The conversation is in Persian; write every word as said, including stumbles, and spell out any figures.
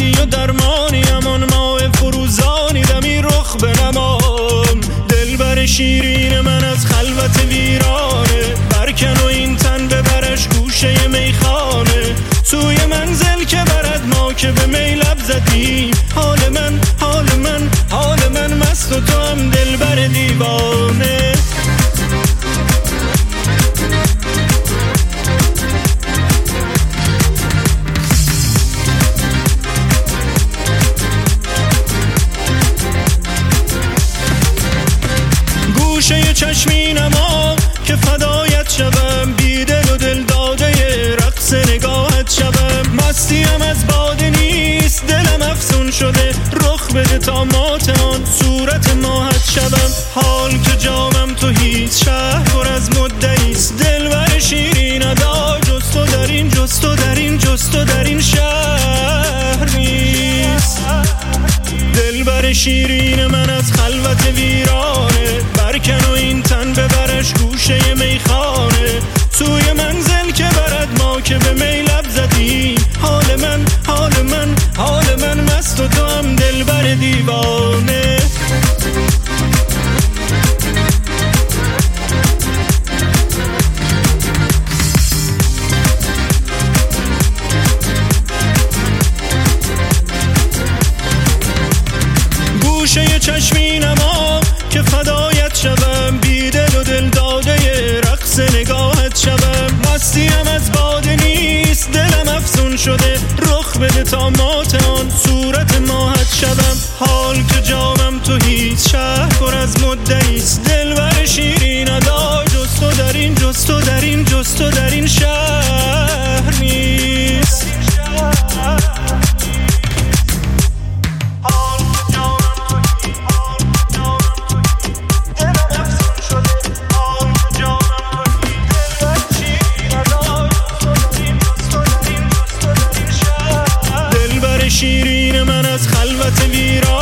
دردی و درمانی، امان ماه فروزانی دمی رخ بنمام. دلبر شیرین من از خلوت ویرانه، برکن و این تن ببرش گوشه میخانه. سوی منزل که برد ما که به می لب زدیم، حال من حال من حال من مست و تو هم دلبر دیوانه. گوشه چشمینما که فدایت شوم، بیدل و دل داده رقص نگاهت شوم. مستیم از باده نیست دلم افسون شده، رخ بده تا ماتمان صورت ماهت شوم. حال که جامم تو هیچ شهر پر از مدعیست، دلبر شیرین ادا جز تو در این جز تو در این جز تو در این شهر نیست. دلبر شیرین من از خلوت ویرانه، برکن و این تن ببرش گوشه میخانه. سوی منزل که برد ما که به می لب زدیم، حال من حال من حال من مست و تو هم دلبر دیوانه. گوشه چشمینما که فدایت شوم، بیدل و دل داده رقص نگاهت شوم. مستیم از باده نیست دلم افسون شده، رخ بده تا مات آن صورت ماهت شوم. حال که جامم تو هیچ شهر پر از مدعیست، دلبر شیرین ادا جز تو در این جز تو در این جز تو در این شهر نیست. شیرین من از خلوت ویران